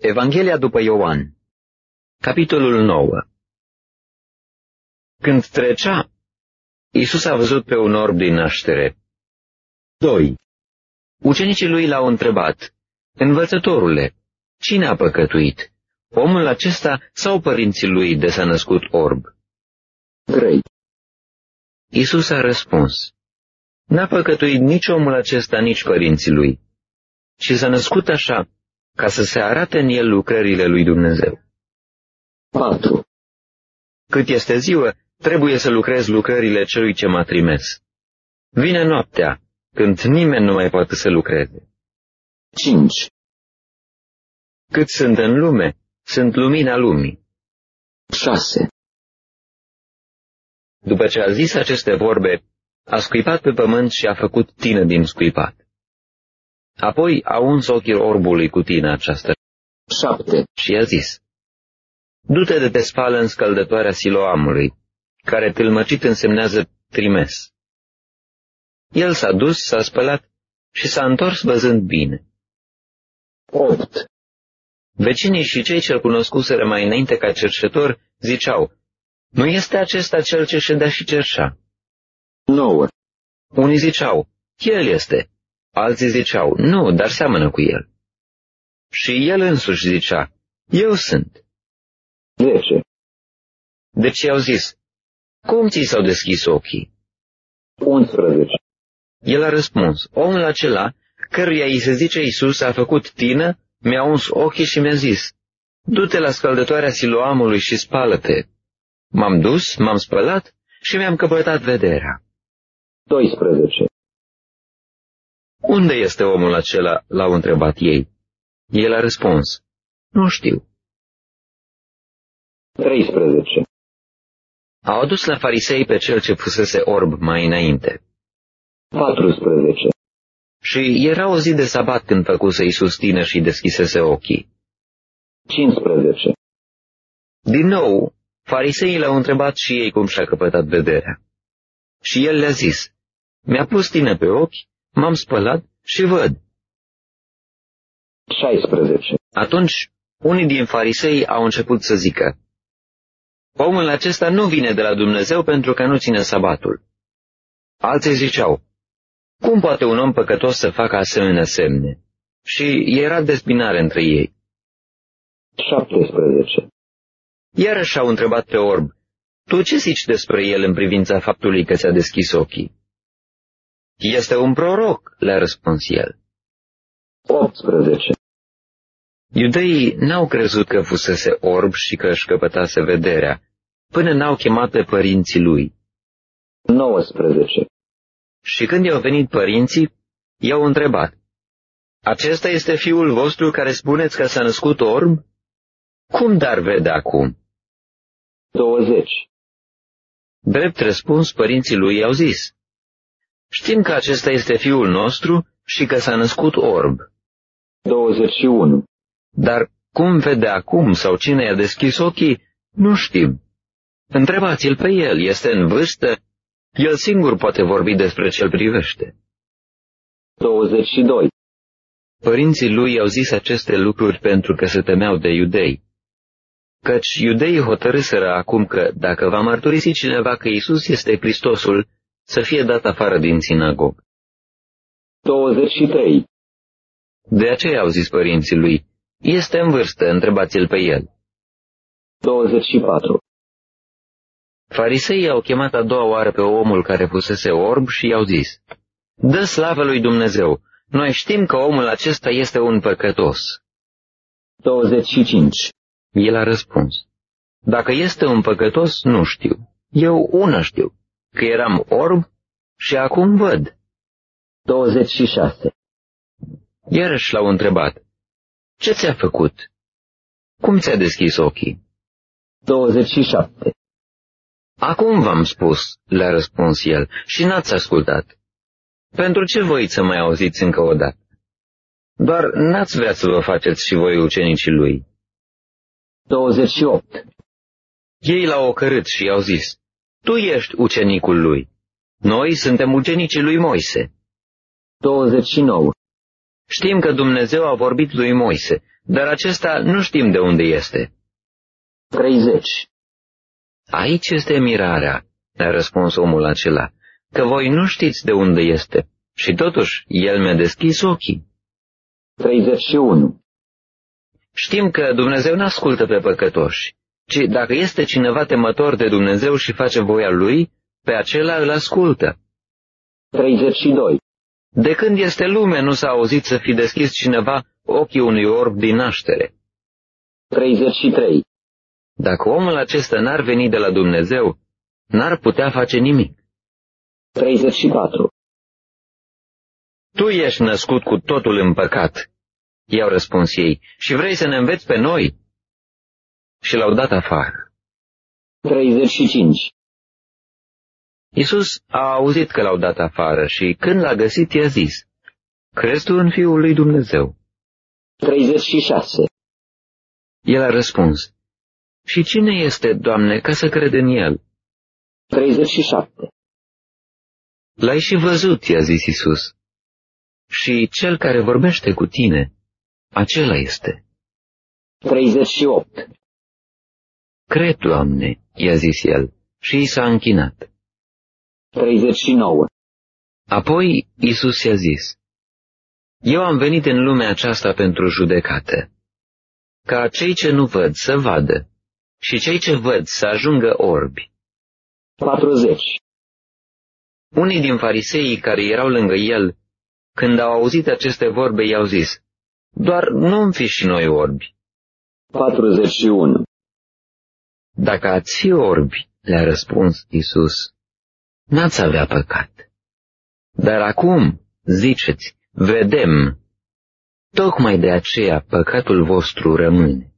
Evanghelia după Ioan, capitolul 9. Când trecea, Iisus a văzut pe un orb din naștere. 2. Ucenicii lui l-au întrebat: Învățătorule, cine a păcătuit, omul acesta sau părinții lui de s-a născut orb? 3. Iisus a răspuns: N-a păcătuit nici omul acesta, nici părinții lui, ci s-a născut așa, ca să se arate în el lucrările lui Dumnezeu. 4. Cât este ziua, trebuie să lucrez lucrările celui ce m-a trimis. Vine noaptea, când nimeni nu mai poate să lucreze. 5. Cât sunt în lume, sunt lumina lumii. 6. După ce a zis aceste vorbe, a scuipat pe pământ și a făcut tină din scuipat. Apoi a uns ochii orbului cu tină aceasta. 7. Și i-a zis: Du-te de te spală în scăldătoarea Siloamului, care tâlmăcit însemnează trimis. El s-a dus, s-a spălat și s-a întors văzând bine. 8. Vecinii și cei ce-l cunoscuseră mai înainte ca cerșetor ziceau: Nu este acesta cel ce ședea și cerșea? 9. Unii ziceau: El este. Alții ziceau: Nu, dar seamănă cu el. Și el însuși zicea: Eu sunt. 10. Deci i-au zis: Cum ți s-au deschis ochii? 11. El a răspuns: Omul acela, căruia îi se zice Iisus, a făcut tină, mi-a uns ochii și mi-a zis: Du-te la scăldătoarea Siloamului și spală-te. M-am dus, m-am spălat și mi-am căpătat vederea. 12. Unde este omul acela? L-au întrebat ei. El a răspuns: Nu știu. 13. Au adus la farisei pe cel ce fusese orb mai înainte. 14. Și era o zi de sabat când făcuse Iisus tină și deschisese ochii. 15. Din nou, fariseii l-au întrebat și ei cum și-a căpătat vederea. Și el le-a zis: Mi-a pus tină pe ochi, m-am spălat și văd. 16. Atunci, unii din farisei au început să zică: Omul acesta nu vine de la Dumnezeu pentru că nu ține sabatul. Alții ziceau: Cum poate un om păcătos să facă asemenea semne? Și era dezbinare între ei. 17. Iarăși au întrebat pe orb: Tu ce zici despre el în privința faptului că ți-a deschis ochii? Este un proroc, le-a răspuns el. 18. Iudeii n-au crezut că fusese orb și că își căpătase vederea, până n-au chemat pe părinții lui. 19. Și când i-au venit părinții, i-au întrebat: Acesta este fiul vostru care spuneți că s-a născut orb? Cum dar vede acum? 20. Drept răspuns, părinții lui i-au zis: Știm că acesta este fiul nostru și că s-a născut orb. 21. Dar cum vede acum sau cine i-a deschis ochii, nu știm. Întrebați-l pe el, este în vârstă, el singur poate vorbi despre ce-l privește. 22. Părinții lui i-au zis aceste lucruri pentru că se temeau de iudei, căci iudeii hotărâseră acum că, dacă va mărturisi cineva că Iisus este Hristosul, să fie dat afară din sinagogă. 23. De aceea au zis părinții lui: Este în vârstă, întrebați-l pe el. 24. Fariseii au chemat a doua oară pe omul care fusese orb și i-au zis: Dă slavă lui Dumnezeu, noi știm că omul acesta este un păcătos. 25. El a răspuns: Dacă este un păcătos, nu știu. Eu una știu, că eram orb și acum văd. 26. Iarăși l-au întrebat: Ce ți-a făcut? Cum ți-a deschis ochii? 27. Acum v-am spus, le-a răspuns el, și n-ați ascultat. Pentru ce voiți să mai auziți încă o dată? Doar n-ați vrea să vă faceți și voi ucenicii lui. 28. Ei l-au ocărât și i-au zis: Tu ești ucenicul lui. Noi suntem ucenicii lui Moise. 29. Știm că Dumnezeu a vorbit lui Moise, dar acesta nu știm de unde este. 30. Aici este mirarea, a răspuns omul acela, că voi nu știți de unde este, și totuși el mi-a deschis ochii. 31. Știm că Dumnezeu nu ascultă pe păcătoși, ci dacă este cineva temător de Dumnezeu și face voia lui, pe acela îl ascultă. 32. De când este lume nu s-a auzit să fi deschis cineva ochii unui orb din naștere. 33. Dacă omul acesta n-ar veni de la Dumnezeu, n-ar putea face nimic. 34. Tu ești născut cu totul în păcat, i-au răspuns ei, și vrei să ne înveți pe noi? Și l-au dat afară. 35. Iisus a auzit că l-au dat afară și când l-a găsit i-a zis, crezi tu în Fiul lui Dumnezeu? 36. El a răspuns, și cine este, Doamne, ca să cred în El? 37. L-ai și văzut, i-a zis Iisus, și cel care vorbește cu tine, acela este. 38. Cred, Doamne, i-a zis el, și i s-a închinat. 39. Apoi Iisus i-a zis, eu am venit în lumea aceasta pentru judecată, ca cei ce nu văd să vadă și cei ce văd să ajungă orbi. 40. Unii din fariseii care erau lângă el, când au auzit aceste vorbe, i-au zis, doar nu-mi fi și noi orbi. 41. Dacă ați fi orbi, le-a răspuns Iisus, n-ați avea păcat. Dar acum, ziceți, vedem, tocmai de aceea păcatul vostru rămâne.